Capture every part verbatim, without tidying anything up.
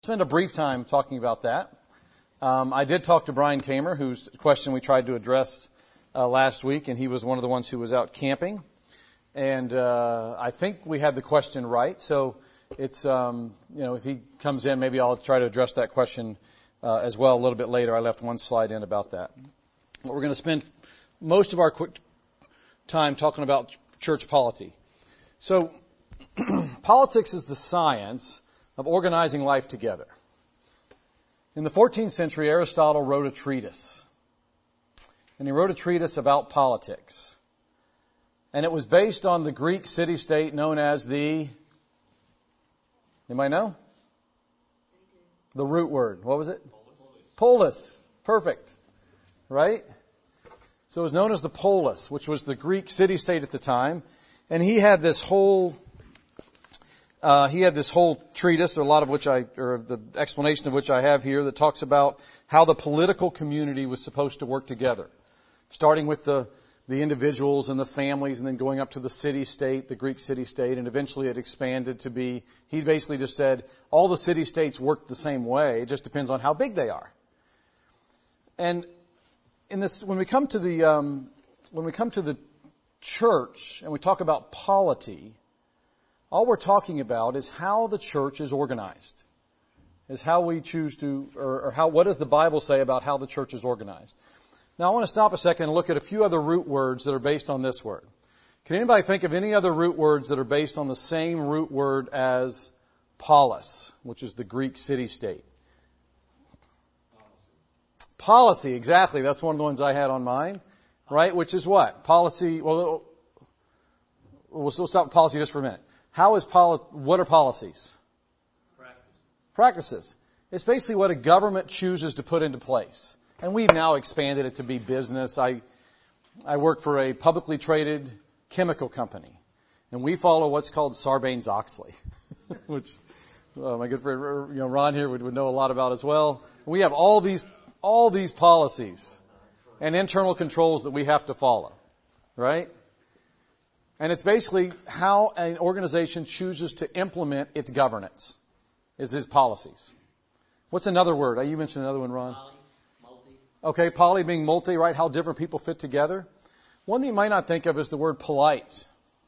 spend a brief time talking about that. Um, I did talk to Brian Kamer, whose question we tried to address uh, last week, and he was one of the ones who was out camping. And uh, I think we had the question right. So it's, um, you know, if he comes in, maybe I'll try to address that question uh, as well a little bit later. I left one slide in about that. But we're going to spend most of our quick time talking about church polity. So politics is the science of organizing life together. In the fourteenth century, Aristotle wrote a treatise. And he wrote a treatise about politics. And it was based on the Greek city-state known as the, anybody know? The root word. What was it? Polis. Polis. Perfect. Right? So it was known as the polis, which was the Greek city-state at the time. And he had this whole, uh, he had this whole treatise, or a lot of which I, or the explanation of which I have here, that talks about how the political community was supposed to work together. Starting with the the individuals and the families, and then going up to the city-state, the Greek city-state, and eventually it expanded to be, he basically just said, all the city-states work the same way, it just depends on how big they are. And in this, when we come to the, um, when we come to the church, and we talk about polity, all we're talking about is how the church is organized. Is how we choose to, or, or how, what does the Bible say about how the church is organized? Now, I want to stop a second and look at a few other root words that are based on this word. Can anybody think of any other root words that are based on the same root word as polis, which is the Greek city-state? Policy. Policy, exactly. That's one of the ones I had on mine, right? Which is what? Policy, well, we'll still stop with policy just for a minute. How is poli- what are policies? Practices. Practices. It's basically what a government chooses to put into place. And we've now expanded it to be business. I I work for a publicly traded chemical company, and we follow what's called Sarbanes-Oxley, which uh, my good friend, you know, Ron here would, would know a lot about as well. We have all these all these policies and internal controls that we have to follow, right? And it's basically how an organization chooses to implement its governance, is its policies. What's another word? You mentioned another one, Ron. Okay, poly being multi, right? How different people fit together. One that you might not think of is the word polite.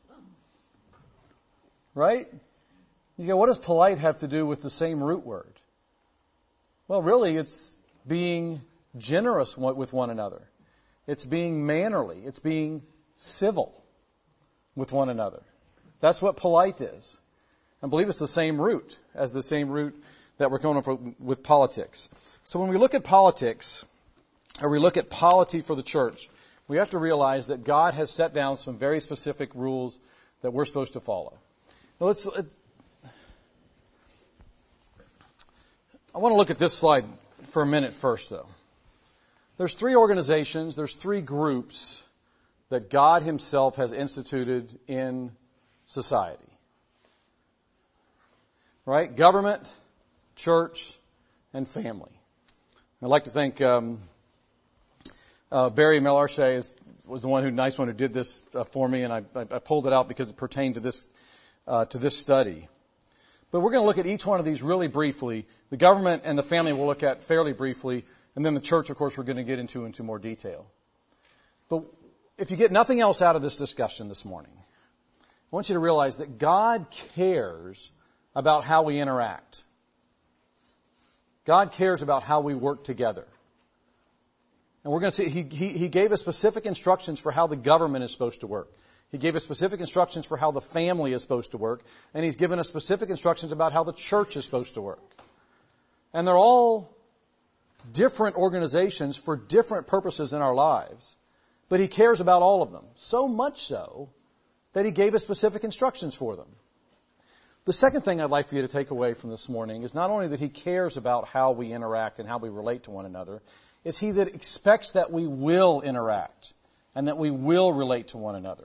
Right? You go, what does polite have to do with the same root word? Well, really, it's being generous with one another. It's being mannerly. It's being civil with one another. That's what polite is. I believe it's the same root as the same root that we're going for with politics. So when we look at politics, or we look at polity for the church, we have to realize that God has set down some very specific rules that we're supposed to follow. Now let's, let's I want to look at this slide for a minute first, though. There's three organizations, there's three groups that God Himself has instituted in society. Right? Government, church, and family. I'd like to think um, uh, Barry Melarche is, was the one who, nice one who did this uh, for me, and I, I, I pulled it out because it pertained to this uh, to this study. But we're going to look at each one of these really briefly. The government and the family we'll look at fairly briefly, and then the church, of course, we're going to get into into more detail. But if you get nothing else out of this discussion this morning, I want you to realize that God cares about how we interact. God cares about how we work together. And we're going to see, he, he, he gave us specific instructions for how the government is supposed to work. He gave us specific instructions for how the family is supposed to work. And He's given us specific instructions about how the church is supposed to work. And they're all different organizations for different purposes in our lives. But He cares about all of them. So much so that He gave us specific instructions for them. The second thing I'd like for you to take away from this morning is not only that He cares about how we interact and how we relate to one another, it's He that expects that we will interact and that we will relate to one another.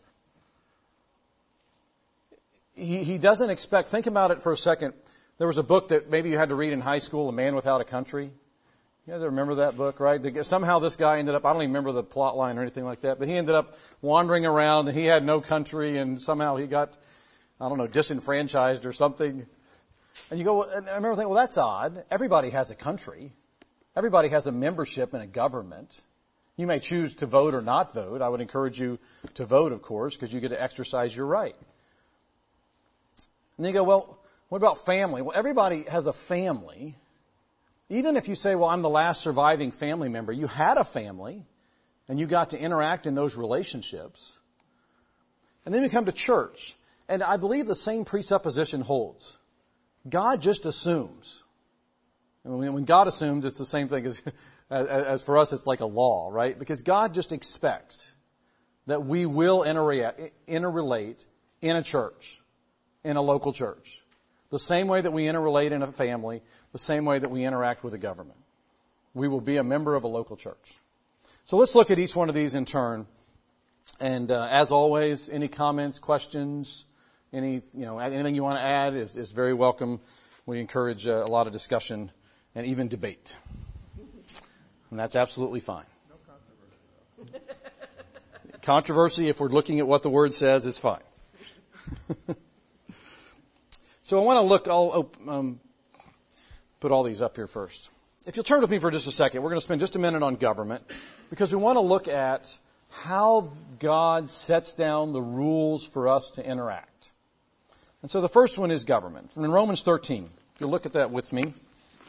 He, he doesn't expect, think about it for a second. There was a book that maybe you had to read in high school, A Man Without a Country. You guys remember that book, right? Somehow this guy ended up, I don't even remember the plot line or anything like that, but he ended up wandering around and he had no country and somehow he got, I don't know, disenfranchised or something. And you go, and I remember thinking, well, that's odd. Everybody has a country. Everybody has a membership in a government. You may choose to vote or not vote. I would encourage you to vote, of course, because you get to exercise your right. And then you go, well, what about family? Well, everybody has a family. Even if you say, well, I'm the last surviving family member, you had a family, and you got to interact in those relationships. And then we come to church, and I believe the same presupposition holds. God just assumes. And when God assumes, it's the same thing as, as, as for us, it's like a law, right? Because God just expects that we will interrelate, interrelate in a church, in a local church. The same way that we interrelate in a family, the same way that we interact with a government. We will be a member of a local church. So let's look at each one of these in turn. And uh, as always, any comments, questions, any you know anything you want to add is, is very welcome. We encourage uh, a lot of discussion and even debate. And that's absolutely fine. No controversy, though. Controversy, if we're looking at what the Word says, is fine. So I want to look, I'll um, put all these up here first. If you'll turn with me for just a second, we're going to spend just a minute on government, because we want to look at how God sets down the rules for us to interact. And so the first one is government. From in Romans thirteen, if you'll look at that with me.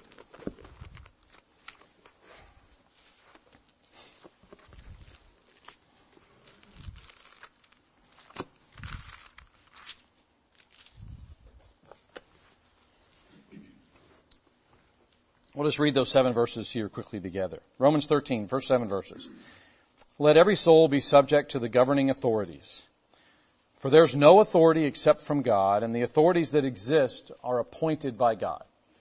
We'll just read those seven verses here quickly together. Romans thirteen, first seven verses. Let every soul be subject to the governing authorities. For there's no authority except from God, and the authorities that exist are appointed by God.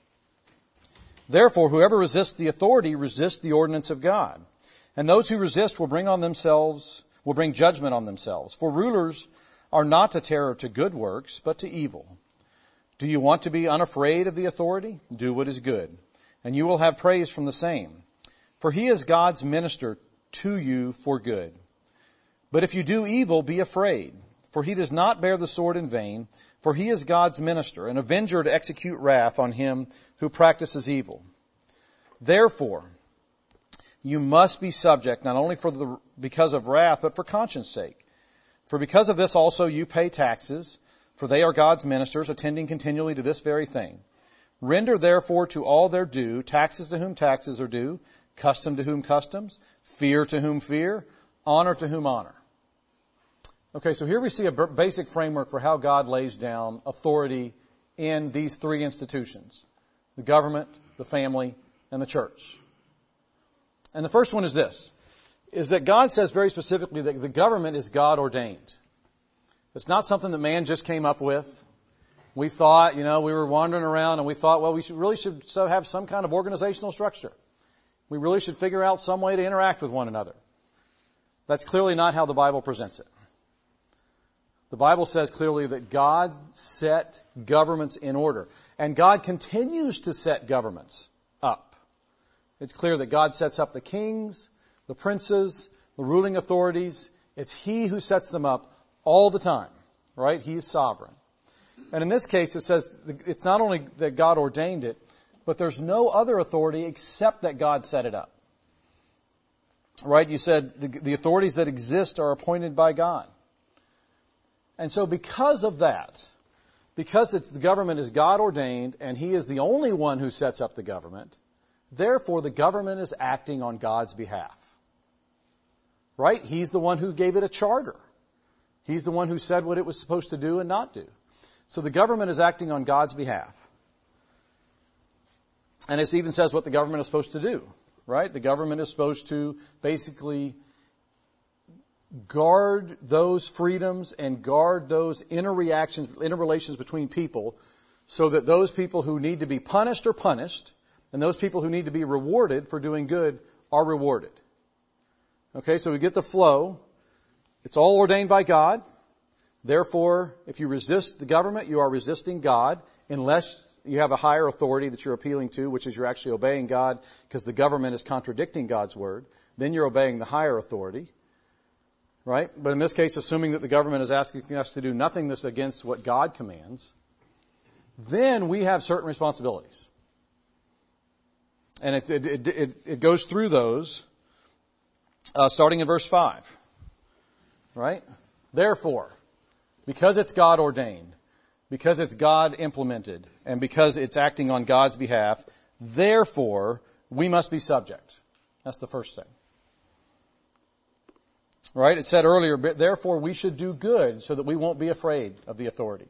Therefore, whoever resists the authority resists the ordinance of God. And those who resist will bring on themselves, will bring judgment on themselves. For rulers are not a terror to good works, but to evil. Do you want to be unafraid of the authority? Do what is good, and you will have praise from the same. For he is God's minister to you for good. But if you do evil, be afraid, for he does not bear the sword in vain, for he is God's minister, an avenger to execute wrath on him who practices evil. Therefore, you must be subject, not only for the, because of wrath, but for conscience sake. For because of this also you pay taxes, for they are God's ministers, attending continually to this very thing. Render therefore to all their due, taxes to whom taxes are due, custom to whom customs, fear to whom fear, honor to whom honor. Okay, so here we see a basic framework for how God lays down authority in these three institutions: the government, the family, and the church. And the first one is this, is that God says very specifically that the government is God ordained. It's not something that man just came up with. We thought, you know, we were wandering around and we thought, well, we should really should have some kind of organizational structure. We really should figure out some way to interact with one another. That's clearly not how the Bible presents it. The Bible says clearly that God set governments in order. And God continues to set governments up. It's clear that God sets up the kings, the princes, the ruling authorities. It's He who sets them up all the time, right? He is sovereign. And in this case, it says it's not only that God ordained it, but there's no other authority except that God set it up. Right? You said the, the authorities that exist are appointed by God. And so because of that, because it's the government is God ordained and He is the only one who sets up the government, therefore the government is acting on God's behalf. Right? He's the one who gave it a charter. He's the one who said what it was supposed to do and not do. So the government is acting on God's behalf. And it even says what the government is supposed to do, right? The government is supposed to basically guard those freedoms and guard those interreactions, interrelations between people so that those people who need to be punished are punished and those people who need to be rewarded for doing good are rewarded. Okay, so we get the flow. It's all ordained by God. Therefore, if you resist the government, you are resisting God unless you have a higher authority that you're appealing to, which is you're actually obeying God because the government is contradicting God's word. Then you're obeying the higher authority. Right? But in this case, assuming that the government is asking us to do nothing that's against what God commands, then we have certain responsibilities. And it, it, it, it, it goes through those, uh, starting in verse five. Right? Therefore, because it's God ordained, because it's God implemented, and because it's acting on God's behalf, therefore, we must be subject. That's the first thing. Right? It said earlier, therefore we should do good so that we won't be afraid of the authority.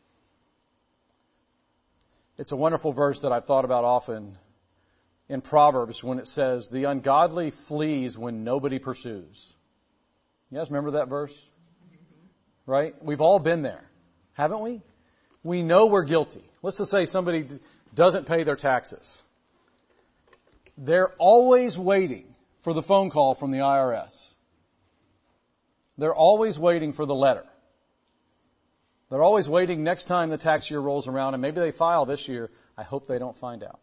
It's a wonderful verse that I've thought about often in Proverbs when it says, the ungodly flees when nobody pursues. You guys remember that verse? Right? We've all been there, haven't we? We know we're guilty. Let's just say somebody doesn't pay their taxes. They're always waiting for the phone call from the I R S. They're always waiting for the letter. They're always waiting next time the tax year rolls around, and maybe they file this year. I hope they don't find out.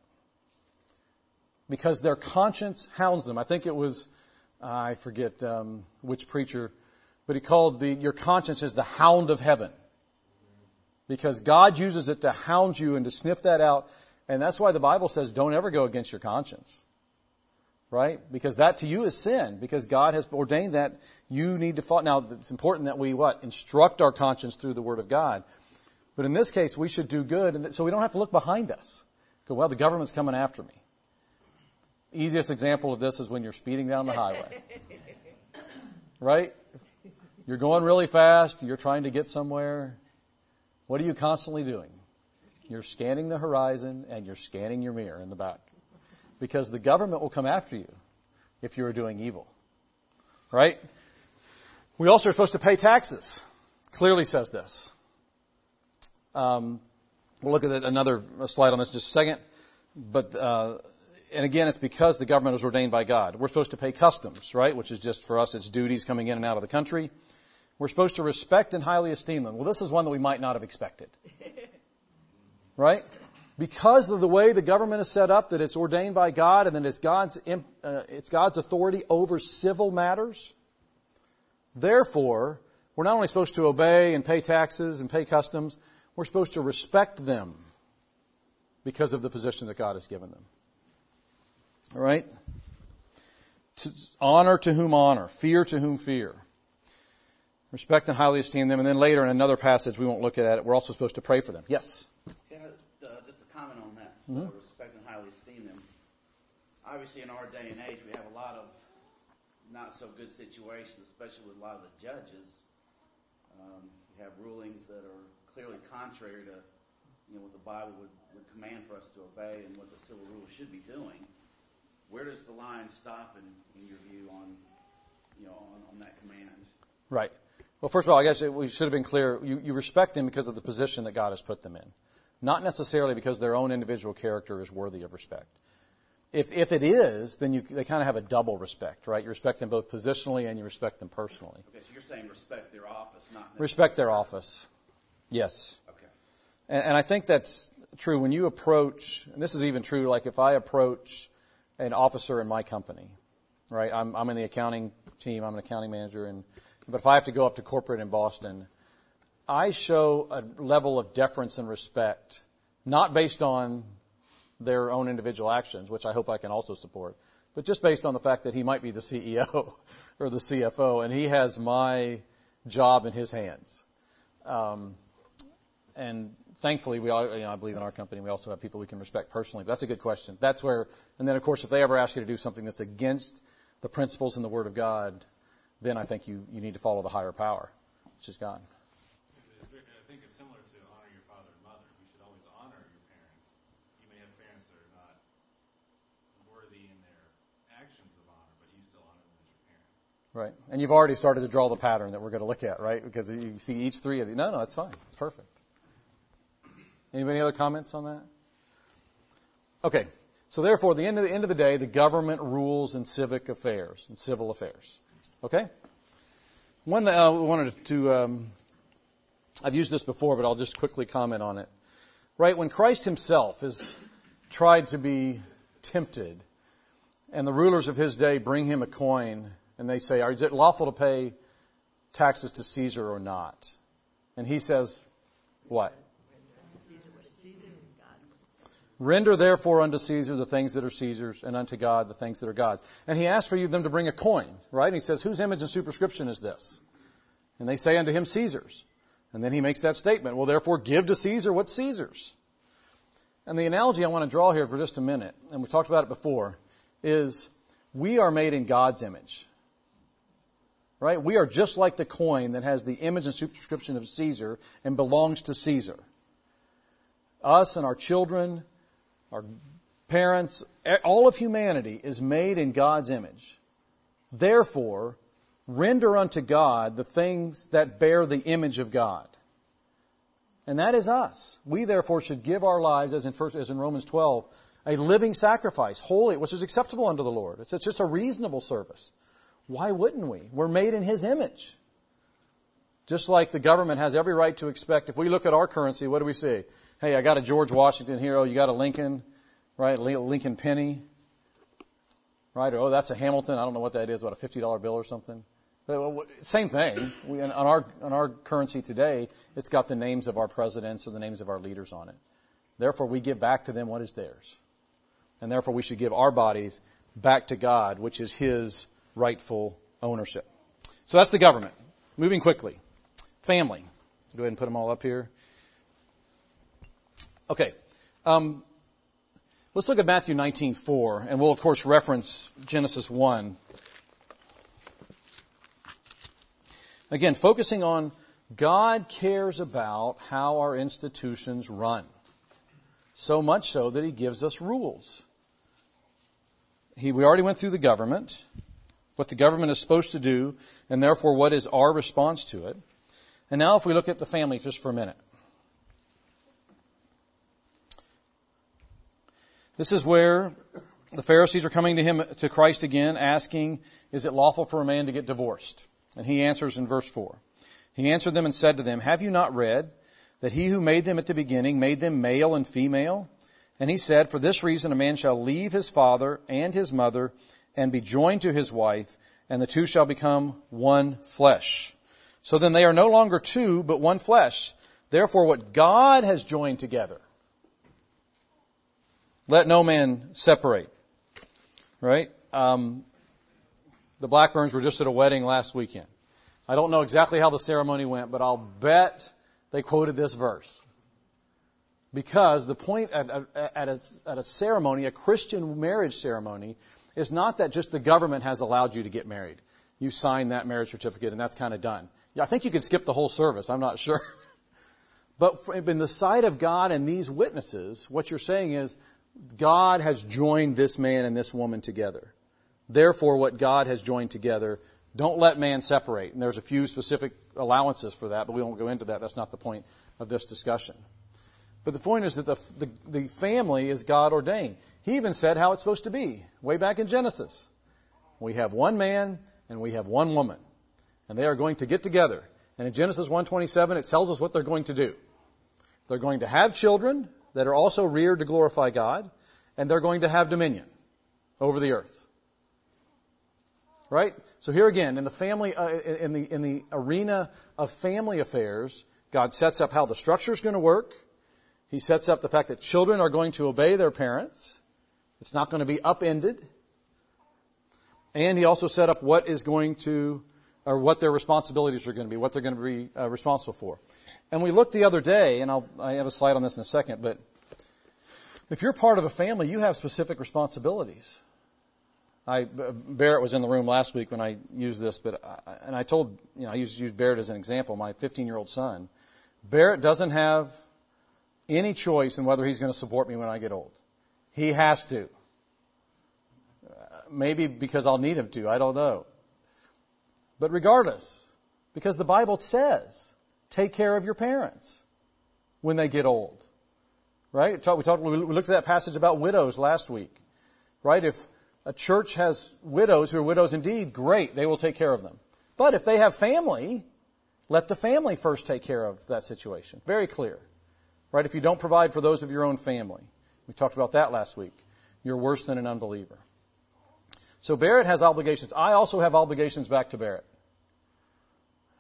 Because their conscience hounds them. I think it was, uh, I forget um, which preacher, but he called the your conscience is the hound of heaven. Because God uses it to hound you and to sniff that out. And that's why the Bible says don't ever go against your conscience. Right? Because that to you is sin. Because God has ordained that you need to follow. Now, it's important that we, what? Instruct our conscience through the Word of God. But in this case, we should do good. And so we don't have to look behind us. Go, well, the government's coming after me. Easiest example of this is when you're speeding down the highway. Right? You're going really fast. You're trying to get somewhere. What are you constantly doing? You're scanning the horizon and you're scanning your mirror in the back. Because the government will come after you if you are doing evil. Right? We also are supposed to pay taxes. Clearly says this. Um, we'll look at another slide on this in just a second. But, uh, and again, it's because the government is ordained by God. We're supposed to pay customs, right? Which is just for us, it's duties coming in and out of the country. We're supposed to respect and highly esteem them. Well, this is one that we might not have expected. Right? Because of the way the government is set up, that it's ordained by God and that it's God's, uh, it's God's authority over civil matters. Therefore, we're not only supposed to obey and pay taxes and pay customs, we're supposed to respect them because of the position that God has given them. All right? To honor to whom honor, fear to whom fear. Respect and highly esteem them. And then later in another passage, we won't look at it, we're also supposed to pray for them. Yes? Can I, uh, just a comment on that. Mm-hmm. Uh, respect and highly esteem them. Obviously, in our day and age, we have a lot of not so good situations, especially with a lot of the judges. Um, we have rulings that are clearly contrary to you know, what the Bible would, would command for us to obey and what the civil rule should be doing. Where does the line stop, in, in your view, on you know on, on that command? Right. Well, first of all, I guess we should have been clear. You, you respect them because of the position that God has put them in. Not necessarily because their own individual character is worthy of respect. If if it is, then you, they kind of have a double respect, right? You respect them both positionally and you respect them personally. Okay, so you're saying respect their office, not necessarily respect their office. Yes. Okay. And, and I think that's true when you approach, and this is even true, like if I approach an officer in my company, right? I'm, I'm in the accounting team. I'm an accounting manager, and but if I have to go up to corporate in Boston, I show a level of deference and respect, not based on their own individual actions, which I hope I can also support, but just based on the fact that he might be the C E O or the C F O, and he has my job in his hands. Um, and thankfully, we all, you know, I believe in our company, we also have people we can respect personally. But that's a good question. That's where, and then of course, if they ever ask you to do something that's against the principles in the Word of God, then I think you, you need to follow the higher power, which is God. I think it's similar to honor your father and mother. You should always honor your parents. You may have parents that are not worthy in their actions of honor, but you still honor them as your parents. Right. And you've already started to draw the pattern that we're going to look at, right? Because you see each three of these. No, no, that's fine. It's perfect. Anybody other comments on that? Okay. So therefore, at the end of the end of the day, the government rules in civic affairs, in civil affairs. Okay? One that I wanted to, um, I've used this before, but I'll just quickly comment on it. Right? When Christ himself is tried to be tempted, and the rulers of his day bring him a coin, and they say, is it lawful to pay taxes to Caesar or not? And he says, what? Render therefore unto Caesar the things that are Caesar's, and unto God the things that are God's. And he asked for you them to bring a coin, right? And he says, whose image and superscription is this? And they say unto him, Caesar's. And then he makes that statement, well, therefore give to Caesar what's Caesar's. And the analogy I want to draw here for just a minute, and we talked about it before, is we are made in God's image. Right? We are just like the coin that has the image and superscription of Caesar and belongs to Caesar. Us and our children, our parents, all of humanity is made in God's image. Therefore, render unto God the things that bear the image of God. And that is us. We therefore should give our lives, as in, first, as in Romans twelve, a living sacrifice, holy, which is acceptable unto the Lord. It's, it's just a reasonable service. Why wouldn't we? We're made in His image. Just like the government has every right to expect, if we look at our currency, what do we see? Hey, I got a George Washington here. Oh, you got a Lincoln, right? Lincoln penny, right? Or, oh, that's a Hamilton. I don't know what that is. What, a fifty dollar bill or something? Same thing. We, on our on our currency today, it's got the names of our presidents or the names of our leaders on it. Therefore, we give back to them what is theirs. And therefore, we should give our bodies back to God, which is His rightful ownership. So that's the government. Moving quickly. Family. Go ahead and put them all up here. Okay. Um, let's look at Matthew nineteen four, and we'll, of course, reference Genesis one. Again, focusing on God cares about how our institutions run. So much so that He gives us rules. He, we already went through the government, what the government is supposed to do, and therefore what is our response to it. And now if we look at the family just for a minute. This is where the Pharisees are coming to him, to Christ again, asking, is it lawful for a man to get divorced? And He answers in verse four. He answered them and said to them, have you not read that He who made them at the beginning made them male and female? And He said, for this reason a man shall leave his father and his mother and be joined to his wife, and the two shall become one flesh. So then they are no longer two, but one flesh. Therefore what God has joined together, let no man separate. Right? Um, the Blackburns were just at a wedding last weekend. I don't know exactly how the ceremony went, but I'll bet they quoted this verse. Because the point at, at, at, a, at a ceremony, a Christian marriage ceremony, is not that just the government has allowed you to get married. You sign that marriage certificate and that's kind of done. Yeah, I think you could skip the whole service. I'm not sure. But in the sight of God and these witnesses, what you're saying is God has joined this man and this woman together. Therefore, what God has joined together, don't let man separate. And there's a few specific allowances for that, but we won't go into that. That's not the point of this discussion. But the point is that the, the, the family is God ordained. He even said how it's supposed to be, way back in Genesis. We have one man and we have one woman, and they are going to get together. And in Genesis one twenty-seven, it tells us what they're going to do. They're going to have children that are also reared to glorify God, and they're going to have dominion over the earth. Right? So here again, in the family, uh, in the in the arena of family affairs, God sets up how the structure is going to work. He sets up the fact that children are going to obey their parents. It's not going to be upended. And He also set up what is going to, or what their responsibilities are going to be, what they're going to be uh, responsible for. And we looked the other day, and I'll, I have a slide on this in a second, but if you're part of a family, you have specific responsibilities. I, Barrett was in the room last week when I used this, but I, and I told, you know, I used to use Barrett as an example, my fifteen-year-old son. Barrett doesn't have any choice in whether he's going to support me when I get old. He has to. Maybe because I'll need him to, I don't know. But regardless, because the Bible says, take care of your parents when they get old. Right? We talked, we looked at that passage about widows last week. Right? If a church has widows who are widows indeed, great, they will take care of them. But if they have family, let the family first take care of that situation. Very clear. Right? If you don't provide for those of your own family. We talked about that last week. You're worse than an unbeliever. So Barrett has obligations. I also have obligations back to Barrett.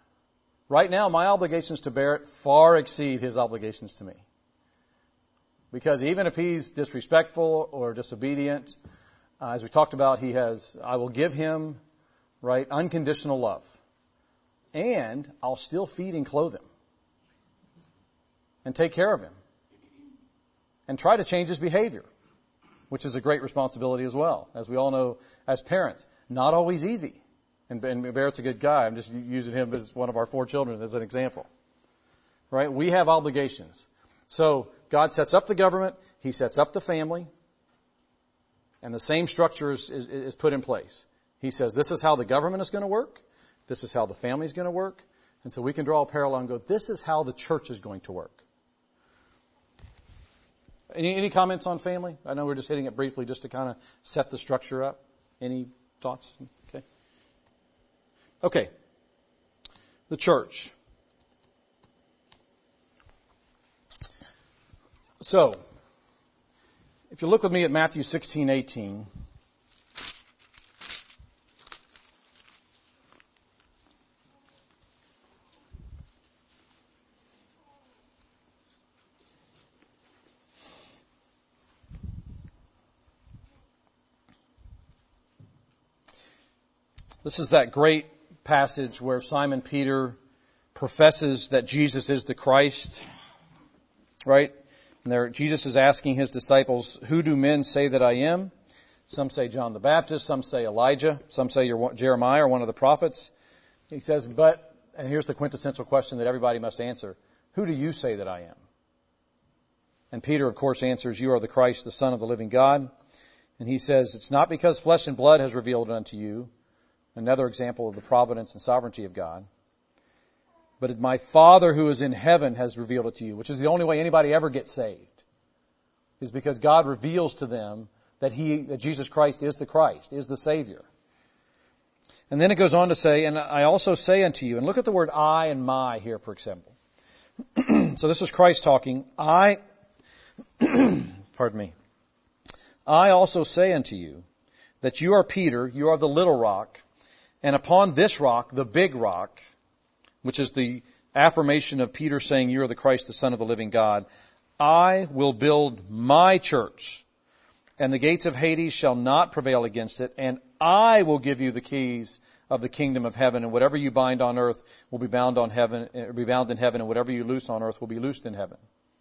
Right now, my obligations to Barrett far exceed his obligations to me. Because even if he's disrespectful or disobedient, uh, as we talked about, he has, I will give him, right, unconditional love. And I'll still feed and clothe him. And take care of him. And try to change his behavior, which is a great responsibility as well. As we all know as parents, not always easy. And, and Barrett's a good guy. I'm just using him as one of our four children as an example. Right? We have obligations. So God sets up the government. He sets up the family. And the same structure is, is, is put in place. He says, this is how the government is going to work. This is how the family is going to work. And so we can draw a parallel and go, this is how the church is going to work. Any, any comments on family? I know we're just hitting it briefly just to kind of set the structure up. Any thoughts? Okay. Okay. The church. So, if you look with me at Matthew sixteen eighteen. This is that great passage where Simon Peter professes that Jesus is the Christ, right? And there, Jesus is asking his disciples, who do men say that I am? Some say John the Baptist, some say Elijah, some say you're Jeremiah or one of the prophets. He says, but, and here's the quintessential question that everybody must answer, who do you say that I am? And Peter, of course, answers, you are the Christ, the Son of the living God. And he says, it's not because flesh and blood has revealed it unto you. Another example of the providence and sovereignty of God. But my Father who is in heaven has revealed it to you, which is the only way anybody ever gets saved, is because God reveals to them that He, that Jesus Christ is the Christ, is the Savior. And then it goes on to say, and I also say unto you, and look at the word I and my here, for example. So this is Christ talking. I, pardon me. I also say unto you that you are Peter, you are the little rock, and upon this rock, the big rock, which is the affirmation of Peter saying, you are the Christ, the Son of the living God, I will build my church, and the gates of Hades shall not prevail against it, and I will give you the keys of the kingdom of heaven, and whatever you bind on earth will be bound on heaven, be bound in heaven, and whatever you loose on earth will be loosed in heaven.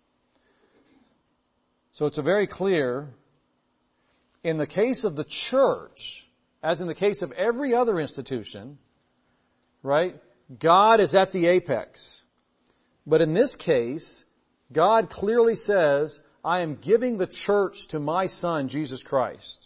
So it's a very clear, in the case of the church, as in the case of every other institution, right, God is at the apex. But in this case, God clearly says, I am giving the church to my Son, Jesus Christ.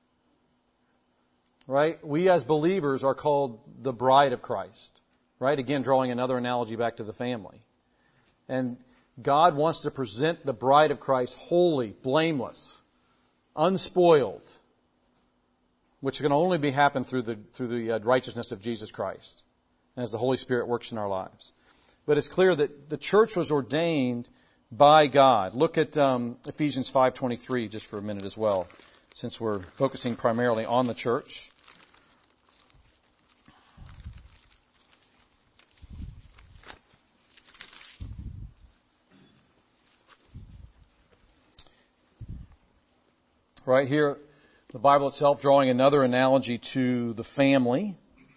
Right? We as believers are called the bride of Christ. Right? Again, drawing another analogy back to the family. And God wants to present the bride of Christ holy, blameless, unspoiled, which can only be happen through the through the righteousness of Jesus Christ, as the Holy Spirit works in our lives. But it's clear that the church was ordained by God. Look at um, Ephesians five twenty-three just for a minute as well, since we're focusing primarily on the church. Right here, the Bible itself drawing another analogy to the family.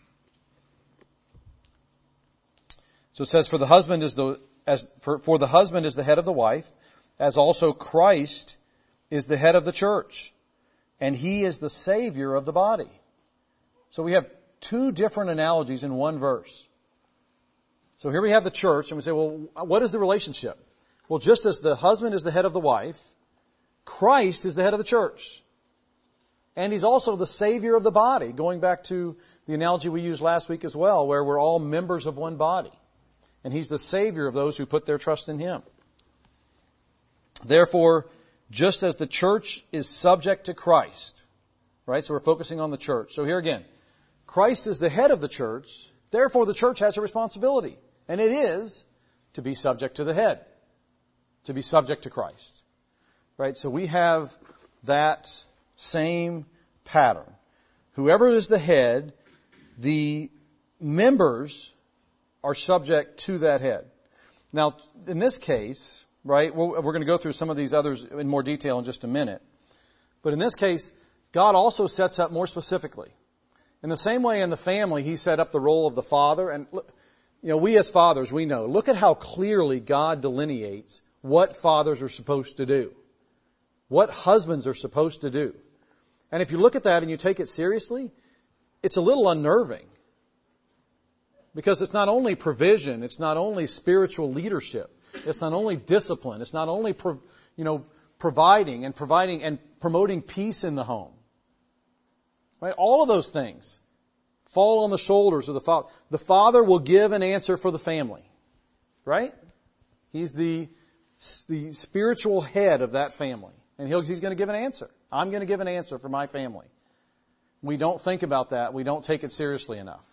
So it says, "For the husband is the as for, for the husband is the head of the wife, as also Christ is the head of the church, and He is the Savior of the body." So we have two different analogies in one verse. So here we have the church, and we say, well, what is the relationship? Well, just as the husband is the head of the wife, Christ is the head of the church. And He's also the Savior of the body, going back to the analogy we used last week as well, where we're all members of one body. And He's the Savior of those who put their trust in Him. Therefore, just as the church is subject to Christ, right? So we're focusing on the church. So here again, Christ is the head of the church, therefore the church has a responsibility. And it is to be subject to the head, to be subject to Christ. Right? So we have that same pattern. Whoever is the head, the members are subject to that head. Now, in this case, right? We're, we're going to go through some of these others in more detail in just a minute. But in this case, God also sets up more specifically. In the same way in the family, He set up the role of the father. And, you know, we as fathers, we know. Look at how clearly God delineates what fathers are supposed to do. What husbands are supposed to do. And if you look at that and you take it seriously, it's a little unnerving. Because it's not only provision, it's not only spiritual leadership, it's not only discipline, it's not only, pro, you know, providing and providing and promoting peace in the home. Right? All of those things fall on the shoulders of the father. The father will give an answer for the family. Right? He's the, the spiritual head of that family. And he'll, he's going to give an answer. I'm going to give an answer for my family. We don't think about that. We don't take it seriously enough.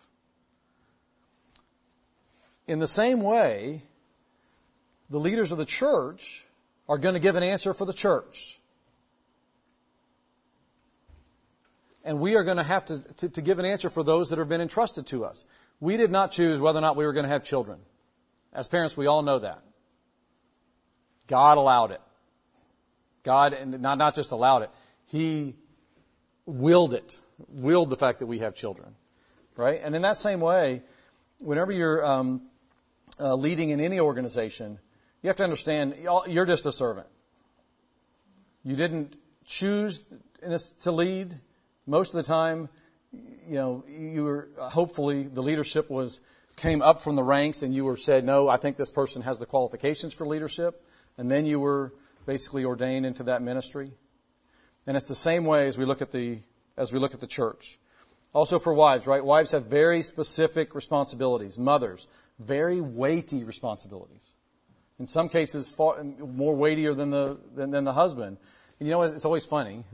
In the same way, the leaders of the church are going to give an answer for the church. And we are going to have to, to, to give an answer for those that have been entrusted to us. We did not choose whether or not we were going to have children. As parents, we all know that. God allowed it. God, and not, not just allowed it, He willed it, willed the fact that we have children. Right? And in that same way, whenever you're um, uh, leading in any organization, you have to understand, you're just a servant. You didn't choose to lead. Most of the time, you know, you were, hopefully the leadership was, came up from the ranks and you were said, no, I think this person has the qualifications for leadership. And then you were basically ordained into that ministry. And it's the same way as we look at the, as we look at the church. Also for wives, right? Wives have very specific responsibilities. Mothers, very weighty responsibilities. In some cases, far, more weightier than the than, than the husband. And you know what? It's always funny.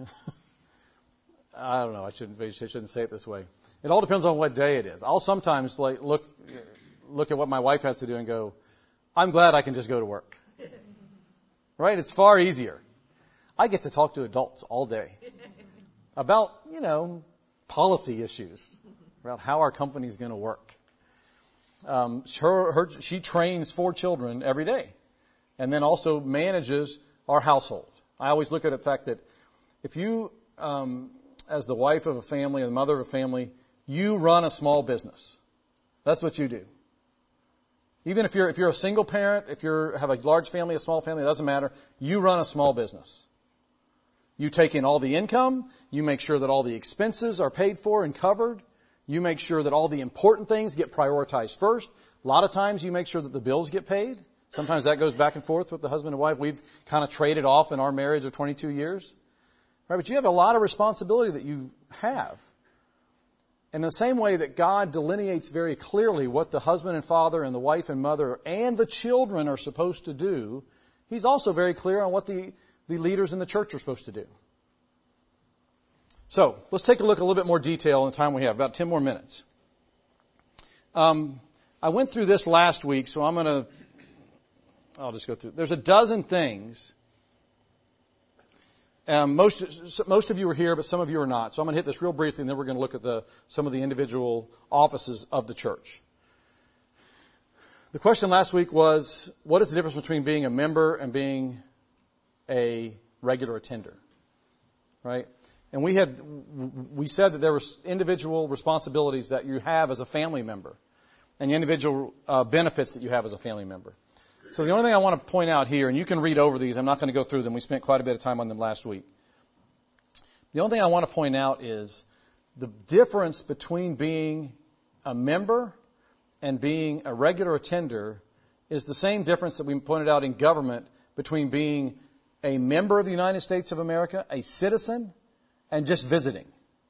I don't know. I shouldn't. I shouldn't say it this way. It all depends on what day it is. I'll sometimes like look look at what my wife has to do and go, "I'm glad I can just go to work." Right? It's far easier. I get to talk to adults all day about, you know, policy issues, about how our company is going to work. Um, her, her, she trains four children every day and then also manages our household. I always look at the fact that if you, um, as the wife of a family or the mother of a family, you run a small business. That's what you do. Even if you're if you're a single parent, if you have a large family, a small family, it doesn't matter. You run a small business. You take in all the income. You make sure that all the expenses are paid for and covered. You make sure that all the important things get prioritized first. A lot of times you make sure that the bills get paid. Sometimes that goes back and forth with the husband and wife. We've kind of traded off in our marriage of twenty-two years. Right? But you have a lot of responsibility that you have. In the same way that God delineates very clearly what the husband and father and the wife and mother and the children are supposed to do, He's also very clear on what the, the leaders in the church are supposed to do. So, let's take a look at a little bit more detail in the time we have, about ten more minutes. Um, I went through this last week, so I'm going to, I'll just go through. There's a dozen things. Um, most most of you are here, but some of you are not. So I'm going to hit this real briefly, and then we're going to look at the some of the individual offices of the church. The question last week was, what is the difference between being a member and being a regular attender? Right? And we had we said that there were individual responsibilities that you have as a family member, and the individual uh, benefits that you have as a family member. So the only thing I want to point out here, and you can read over these, I'm not going to go through them. We spent quite a bit of time on them last week. The only thing I want to point out is the difference between being a member and being a regular attender is the same difference that we pointed out in government between being a member of the United States of America, a citizen, and just visiting.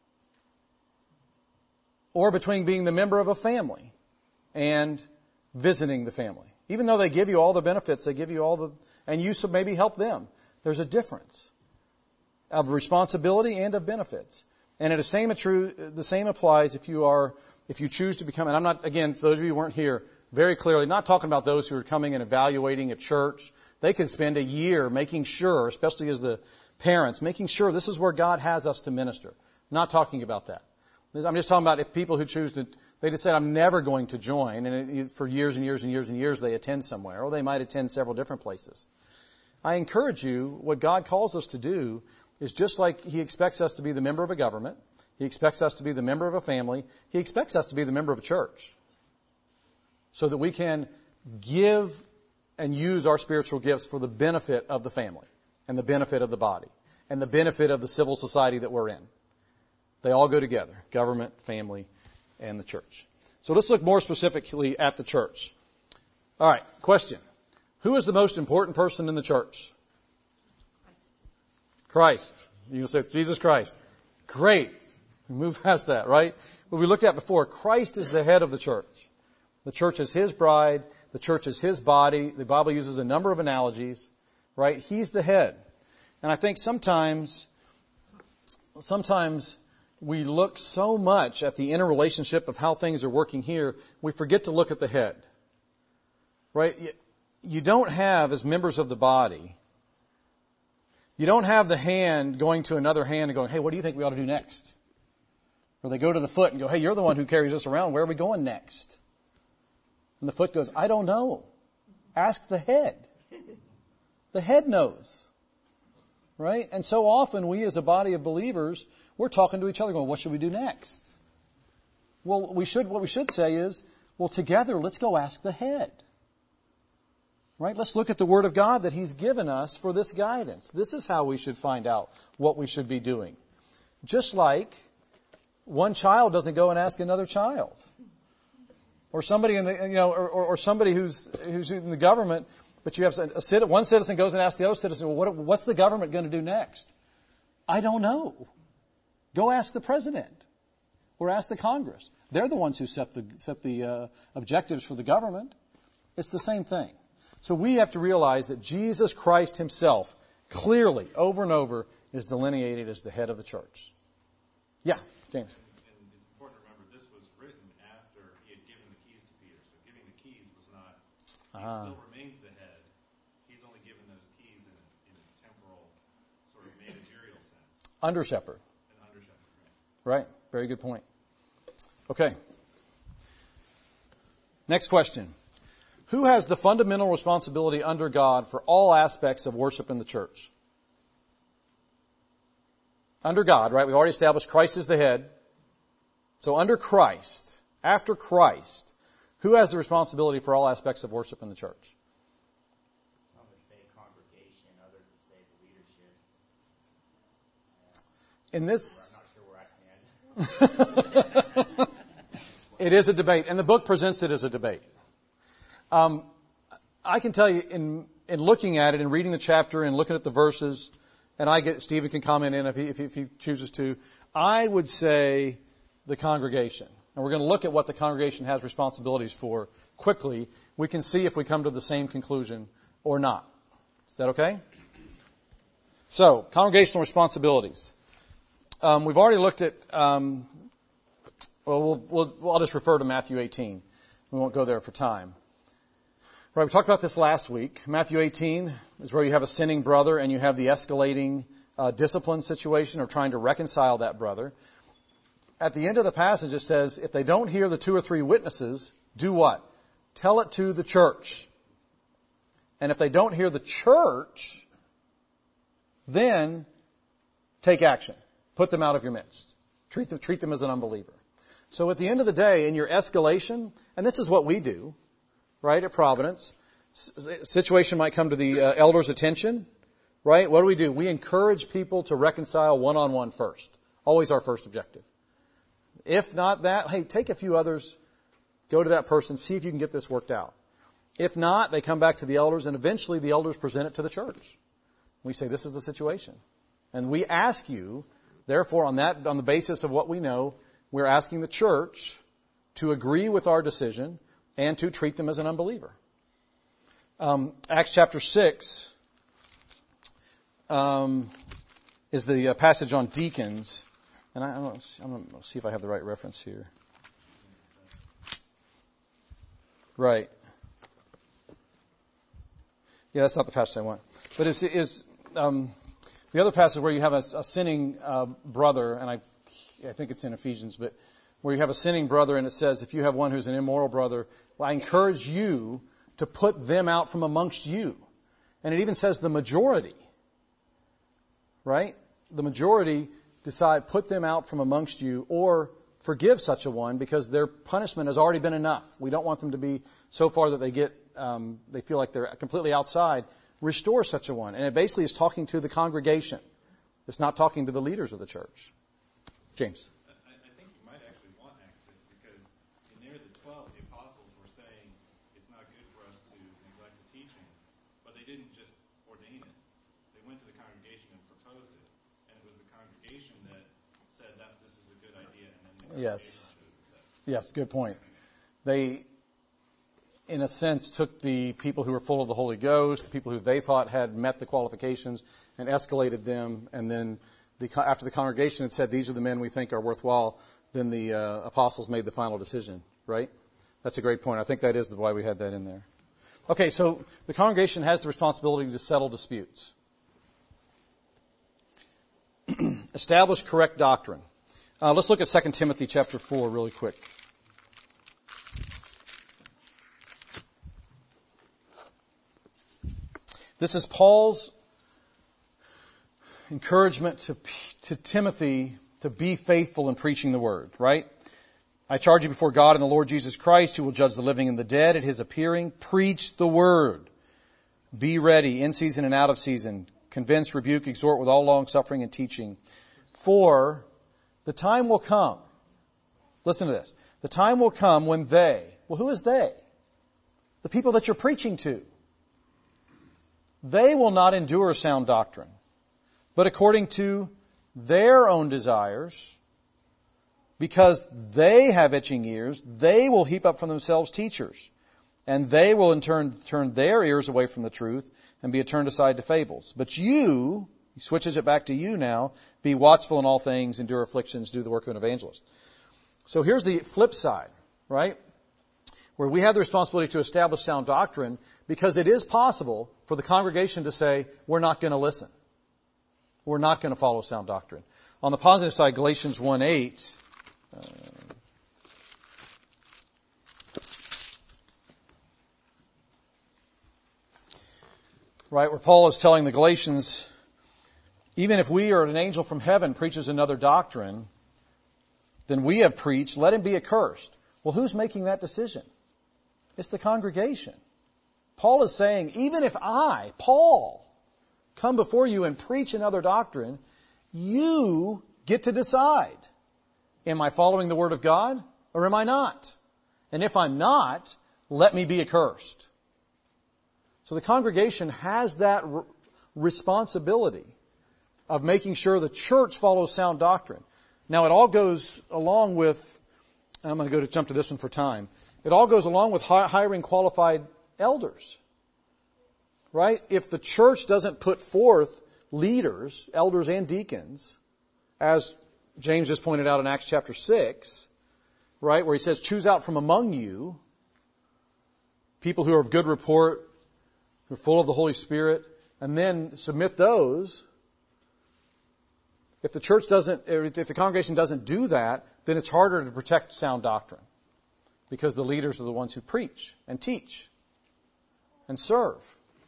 Or between being the member of a family and visiting the family. Even though they give you all the benefits, they give you all the, and you should maybe help them. There's a difference of responsibility and of benefits. And the same true, the same applies if you are, if you choose to become, and I'm not, again, for those of you who weren't here, very clearly, not talking about those who are coming and evaluating a church. They could spend a year making sure, especially as the parents, making sure this is where God has us to minister. Not talking about that. I'm just talking about if people who choose to, they just said, I'm never going to join, and it, for years and years and years and years they attend somewhere, or they might attend several different places. I encourage you, what God calls us to do is just like He expects us to be the member of a government, He expects us to be the member of a family, He expects us to be the member of a church, so that we can give and use our spiritual gifts for the benefit of the family and the benefit of the body and the benefit of the civil society that we're in. They all go together, government, family, and the church. So let's look more specifically at the church. All right, question. Who is the most important person in the church? Christ. You can say it's Jesus Christ. Great. We move past that, right? What we looked at before, Christ is the head of the church. The church is His bride. The church is His body. The Bible uses a number of analogies, right? He's the head. And I think sometimes, sometimes we look so much at the interrelationship of how things are working here, we forget to look at the head, right? You don't have, as members of the body, you don't have the hand going to another hand and going, hey, what do you think we ought to do next? Or they go to the foot and go, hey, you're the one who carries us around. Where are we going next? And the foot goes, I don't know. Ask the head. The head knows. Right? And so often we as a body of believers, we're talking to each other going, what should we do next? Well, we should, what we should say is, well, together, let's go ask the head. Right? Let's look at the Word of God that He's given us for this guidance. This is how we should find out what we should be doing. Just like one child doesn't go and ask another child. Or somebody in the, you know, or, or somebody who's who's in the government, but you have a, a one citizen goes and asks the other citizen, well, what, what's the government going to do next? I don't know. Go ask the president, or ask the Congress. They're the ones who set the set the uh, objectives for the government. It's the same thing. So we have to realize that Jesus Christ Himself, clearly, over and over, is delineated as the head of the church. Yeah, James. He still remains the head. He's only given those keys in a, in a temporal, sort of managerial sense. Under shepherd. An under shepherd, right. Right. Very good point. Okay. Next question. Who has the fundamental responsibility under God for all aspects of worship in the church? Under God, right? We've already established Christ is the head. So under Christ, after Christ, who has the responsibility for all aspects of worship in the church? Some would say congregation, others would say the leadership. In this, I'm not sure where I stand. It is a debate, and the book presents it as a debate. Um, I can tell you, in in looking at it and reading the chapter and looking at the verses, and I get Stephen can comment in if he, if he, if he chooses to. I would say the congregation. And we're going to look at what the congregation has responsibilities for quickly. We can see if we come to the same conclusion or not. Is that okay? So, congregational responsibilities. Um, we've already looked at, um, well, we'll, we'll, I'll just refer to Matthew eighteen. We won't go there for time. Right, we talked about this last week. Matthew eighteen is where you have a sinning brother and you have the escalating uh, discipline situation or trying to reconcile that brother. At the end of the passage, it says, if they don't hear the two or three witnesses, do what? Tell it to the church. And if they don't hear the church, then take action. Put them out of your midst. Treat them, treat them as an unbeliever. So at the end of the day, in your escalation, and this is what we do, right, at Providence, a situation might come to the uh, elders' attention, right? What do we do? We encourage people to reconcile one-on-one first. Always our first objective. If not that, hey, take a few others, go to that person, see if you can get this worked out. If not, they come back to the elders, and eventually the elders present it to the church. We say, this is the situation. And we ask you, therefore, on that, on the basis of what we know, we're asking the church to agree with our decision and to treat them as an unbeliever. Um, Acts chapter six um, is the uh, passage on deacons. And I, I'm going to see if I have the right reference here. Right. Yeah, that's not the passage I want. But it's, it's um, the other passage where you have a, a sinning uh, brother, and I, I think it's in Ephesians, but where you have a sinning brother, and it says, if you have one who's an immoral brother, well, I encourage you to put them out from amongst you. And it even says the majority. Right? The majority decide, put them out from amongst you, or forgive such a one, because their punishment has already been enough. We don't want them to be so far that they get, um, they feel like they're completely outside. Restore such a one. And it basically is talking to the congregation. It's not talking to the leaders of the church. James. I, I think you might actually want Acts six, because in there the twelve, the apostles were saying it's not good for us to neglect the teaching, but they didn't just ordain it. They went to the congregation and proposed it, and it was the congregation that said that this is a good idea, and then they Yes. Yes, good point. They, in a sense, took the people who were full of the Holy Ghost, the people who they thought had met the qualifications, and escalated them. And then the, after the congregation had said, these are the men we think are worthwhile, then the uh, apostles made the final decision, right? That's a great point. I think that is why we had that in there. Okay, so the congregation has the responsibility to settle disputes. Establish correct doctrine. Uh, let's look at Second Timothy chapter four really quick. This is Paul's encouragement to, to Timothy to be faithful in preaching the word, right? I charge you before God and the Lord Jesus Christ, who will judge the living and the dead at his appearing. Preach the word. Be ready in season and out of season. Convince, rebuke, exhort with all long suffering and teaching. For the time will come. Listen to this. The time will come when they, well, who is they? The people that you're preaching to. They will not endure sound doctrine, but according to their own desires, because they have itching ears, they will heap up for themselves teachers, and they will in turn turn their ears away from the truth and be turned aside to fables. But you, he switches it back to you now, be watchful in all things, endure afflictions, do the work of an evangelist. So here's the flip side, right? Where we have the responsibility to establish sound doctrine, because it is possible for the congregation to say, we're not going to listen. We're not going to follow sound doctrine. On the positive side, Galatians one eight, uh, right, where Paul is telling the Galatians, even if we or an angel from heaven preaches another doctrine than we have preached, let him be accursed. Well, who's making that decision? It's the congregation. Paul is saying, even if I, Paul, come before you and preach another doctrine, you get to decide. Am I following the Word of God or am I not? And if I'm not, let me be accursed. So the congregation has that r- responsibility of making sure the church follows sound doctrine. Now it all goes along with, I'm going to go to jump to this one for time. It all goes along with hiring qualified elders, right? If the church doesn't put forth leaders, elders and deacons, as James just pointed out in Acts chapter six, right, where he says, choose out from among you people who are of good report, who are full of the Holy Spirit, and then submit those. If the church doesn't, if the congregation doesn't do that, then it's harder to protect sound doctrine. Because the leaders are the ones who preach and teach and serve.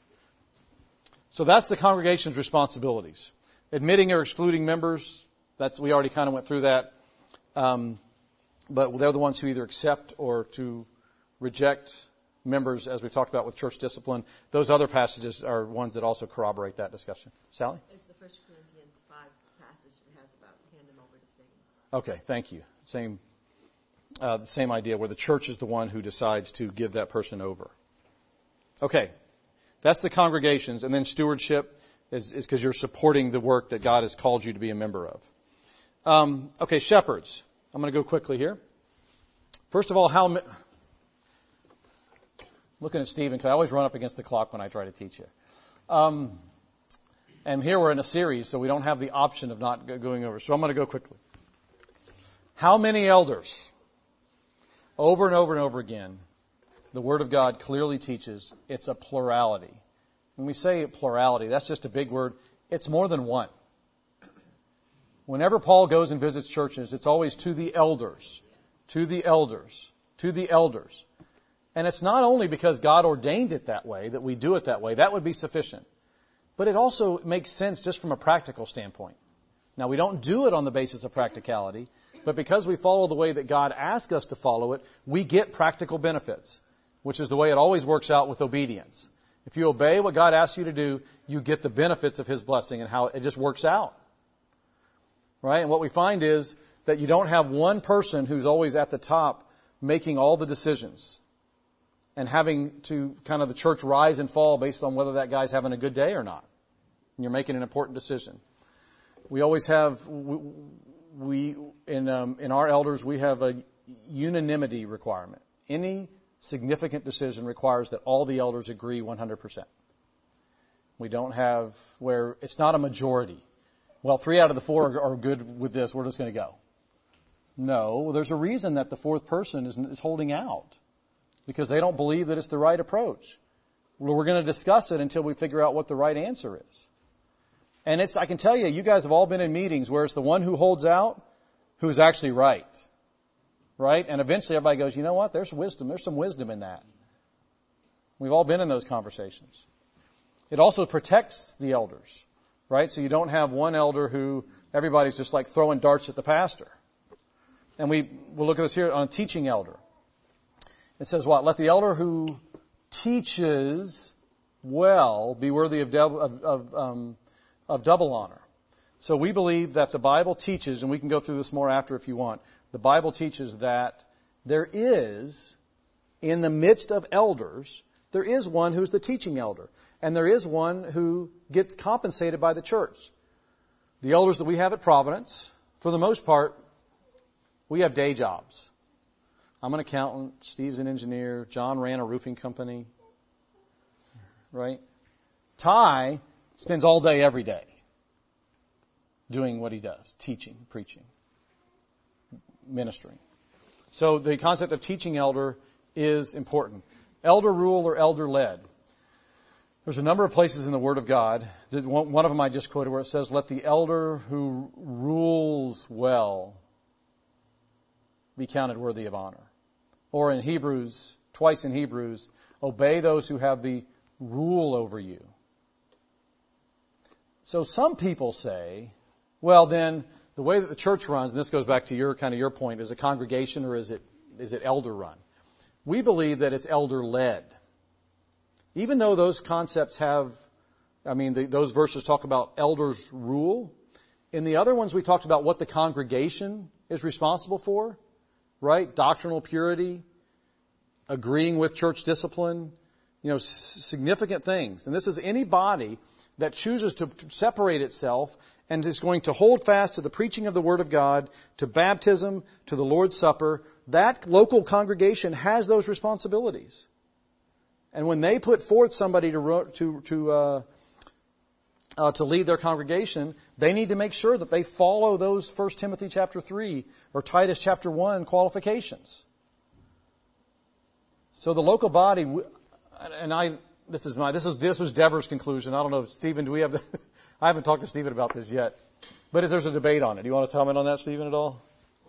So that's the congregation's responsibilities. Admitting or excluding members, that's we already kind of went through that. Um, but they're the ones who either accept or to reject members, as we've talked about with church discipline. Those other passages are ones that also corroborate that discussion. Sally? It's the First Corinthians five passage that has about hand them over to Satan. Okay, thank you. Same. Uh, the same idea, where the church is the one who decides to give that person over. Okay, that's the congregations, and then stewardship is because you're supporting the work that God has called you to be a member of. Um, okay, shepherds. I'm going to go quickly here. First of all, how... Mi- looking at Stephen, because I always run up against the clock when I try to teach you. Um, and here we're in a series, so we don't have the option of not going over. So I'm going to go quickly. How many elders? Over and over and over again, the Word of God clearly teaches it's a plurality. When we say plurality, that's just a big word. It's more than one. Whenever Paul goes and visits churches, it's always to the elders, to the elders, to the elders. And it's not only because God ordained it that way, that we do it that way. That would be sufficient. But it also makes sense just from a practical standpoint. Now, we don't do it on the basis of practicality, but because we follow the way that God asked us to follow it, we get practical benefits, which is the way it always works out with obedience. If you obey what God asks you to do, you get the benefits of His blessing and how it just works out. Right? And what we find is that you don't have one person who's always at the top making all the decisions and having to kind of the church rise and fall based on whether that guy's having a good day or not. And you're making an important decision. We always have, we, we in um, in our elders, we have a unanimity requirement. Any significant decision requires that all the elders agree one hundred percent. We don't have where it's not a majority. Well, three out of the four are, are good with this. We're just going to go. No, there's a reason that the fourth person is, is holding out because they don't believe that it's the right approach. Well, we're going to discuss it until we figure out what the right answer is. And it's, I can tell you, you guys have all been in meetings where it's the one who holds out who's actually right. Right? And eventually everybody goes, you know what? There's wisdom. There's some wisdom in that. We've all been in those conversations. It also protects the elders. Right? So you don't have one elder who everybody's just like throwing darts at the pastor. And we, we'll look at this here on a teaching elder. It says what? Let the elder who teaches well be worthy of, dev, of, of, um, of double honor. So we believe that the Bible teaches, and we can go through this more after if you want, the Bible teaches that there is, in the midst of elders, there is one who's the teaching elder. And there is one who gets compensated by the church. The elders that we have at Providence, for the most part, we have day jobs. I'm an accountant, Steve's an engineer, John ran a roofing company. Right? Ty spends all day every day doing what he does, teaching, preaching, ministering. So the concept of teaching elder is important. Elder rule or elder led. There's a number of places in the Word of God. One of them I just quoted where it says, let the elder who rules well be counted worthy of honor. Or in Hebrews, twice in Hebrews, obey those who have the rule over you. So some people say, well then, the way that the church runs, and this goes back to your kind of your point, is it congregation or is it is it elder run? We believe that it's elder led. Even though those concepts have, I mean, the, those verses talk about elders' rule, in the other ones we talked about what the congregation is responsible for, right? Doctrinal purity, agreeing with church discipline, you know, s- significant things. And this is any body that chooses to separate itself and is going to hold fast to the preaching of the Word of God, to baptism, to the Lord's Supper. That local congregation has those responsibilities. And when they put forth somebody to to to uh, uh, to lead their congregation, they need to make sure that they follow those First Timothy chapter three or Titus chapter one qualifications. So the local body, and I this is my this is this was Dever's conclusion. I don't know, Stephen. Do we have? The, I haven't talked to Stephen about this yet, but if there's a debate on it, do you want to comment on that, Stephen, at all?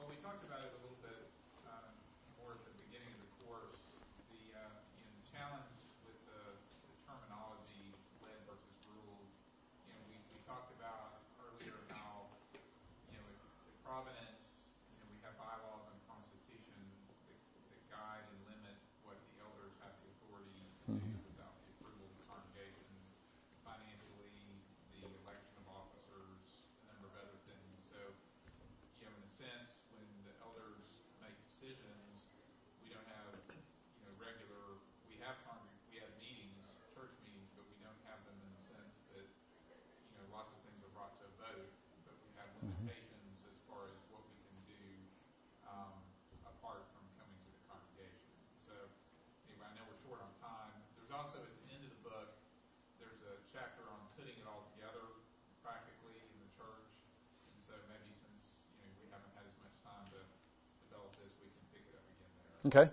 Okay.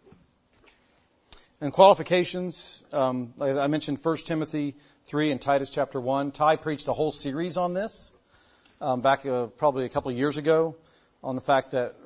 And qualifications, um, I mentioned First Timothy three and Titus chapter one. Ty preached a whole series on this um, back uh, probably a couple of years ago on the fact that, right,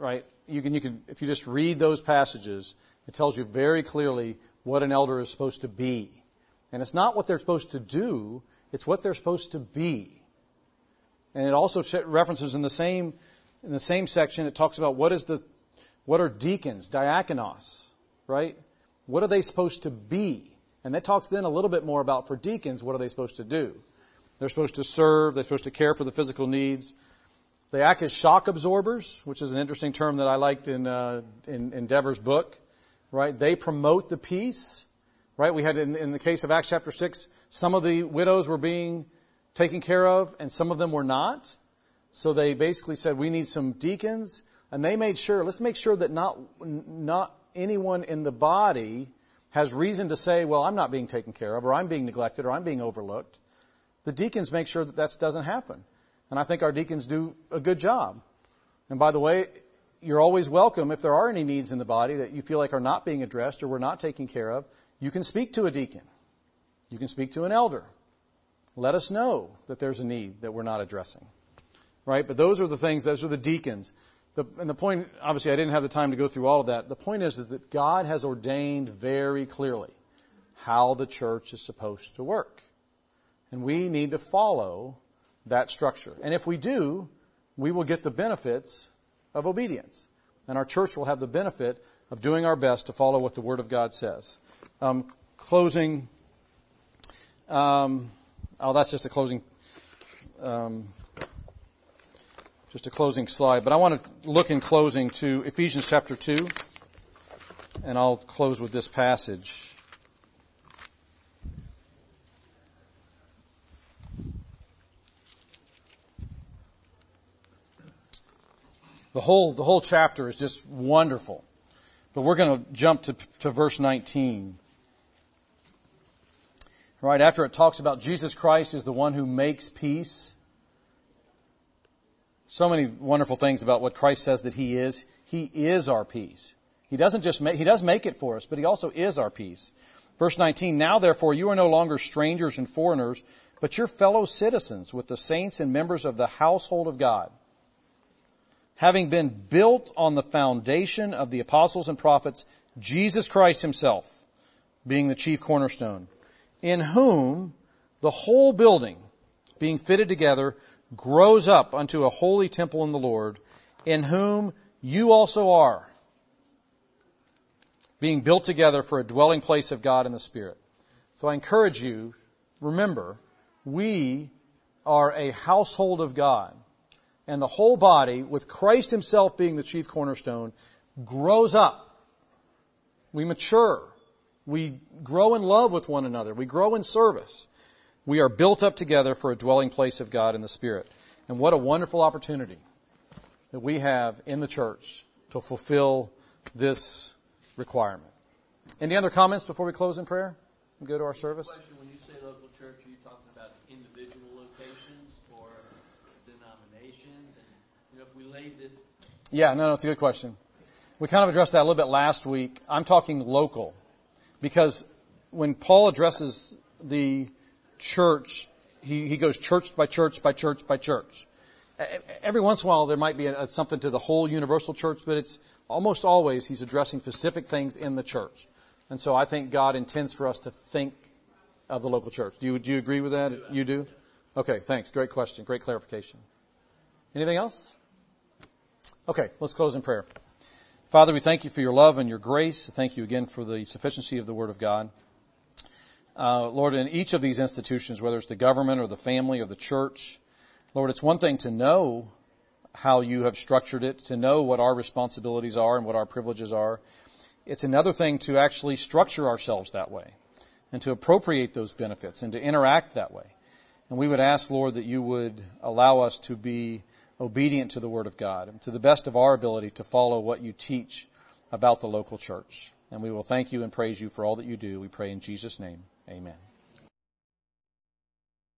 you can, you can, if you just read those passages, it tells you very clearly what an elder is supposed to be. And it's not what they're supposed to do, it's what they're supposed to be. And it also references in the same, in the same section, it talks about what is the, what are deacons, diakonos, right? What are they supposed to be? And that talks then a little bit more about for deacons, what are they supposed to do? They're supposed to serve, they're supposed to care for the physical needs. They act as shock absorbers, which is an interesting term that I liked in, uh, in, in Dever's book, right? They promote the peace, right? We had in, in the case of Acts chapter six, some of the widows were being taken care of and some of them were not. So they basically said, we need some deacons. And they made sure, let's make sure that not, not anyone in the body has reason to say, well, I'm not being taken care of, or I'm being neglected, or I'm being overlooked. The deacons make sure that that doesn't happen. And I think our deacons do a good job. And by the way, you're always welcome if there are any needs in the body that you feel like are not being addressed or we're not taking care of. You can speak to a deacon. You can speak to an elder. Let us know that there's a need that we're not addressing. Right? But those are the things, those are the deacons. The, and the point, obviously I didn't have the time to go through all of that. The point is that God has ordained very clearly how the church is supposed to work. And we need to follow that structure. And if we do, we will get the benefits of obedience. And our church will have the benefit of doing our best to follow what the Word of God says. Um, closing, um, oh, that's just a closing, um, just a closing slide. But I want to look in closing to Ephesians chapter two, and I'll close with this passage. The whole, the whole chapter is just wonderful. But we're going to jump to, to verse nineteen. Right after it talks about Jesus Christ is the one who makes peace. So many wonderful things about what Christ says that He is. He is our peace. He doesn't just make, He does make it for us, but He also is our peace. Verse nineteen, now therefore you are no longer strangers and foreigners, but you're fellow citizens with the saints and members of the household of God, having been built on the foundation of the apostles and prophets, Jesus Christ Himself being the chief cornerstone, in whom the whole building, being fitted together, grows up unto a holy temple in the Lord, in whom you also are, being built together for a dwelling place of God in the Spirit. So I encourage you, remember, we are a household of God. And the whole body, with Christ Himself being the chief cornerstone, grows up. We mature. We grow in love with one another. We grow in service. We are built up together for a dwelling place of God in the Spirit. And what a wonderful opportunity that we have in the church to fulfill this requirement. Any other comments before we close in prayer and go to our service? Question, when you say local church, are you talking about individual locations or denominations? And you know, if we laid this... Yeah, no, no, it's a good question. We kind of addressed that a little bit last week. I'm talking local. Because when Paul addresses the church, he, he goes church by church by church by church. Every once in a while there might be a, something to the whole universal church, but it's almost always he's addressing specific things in the church. And so I think God intends for us to think of the local church. Do you, do you agree with that? You do? Okay, thanks. Great question. Great clarification. Anything else? Okay, let's close in prayer. Father, we thank You for Your love and Your grace. Thank You again for the sufficiency of the Word of God. Uh, Lord, in each of these institutions, whether it's the government or the family or the church, Lord, it's one thing to know how You have structured it, to know what our responsibilities are and what our privileges are. It's another thing to actually structure ourselves that way and to appropriate those benefits and to interact that way. And we would ask, Lord, that You would allow us to be obedient to the Word of God and to the best of our ability to follow what You teach about the local church. And we will thank You and praise You for all that You do. We pray in Jesus' name. Amen.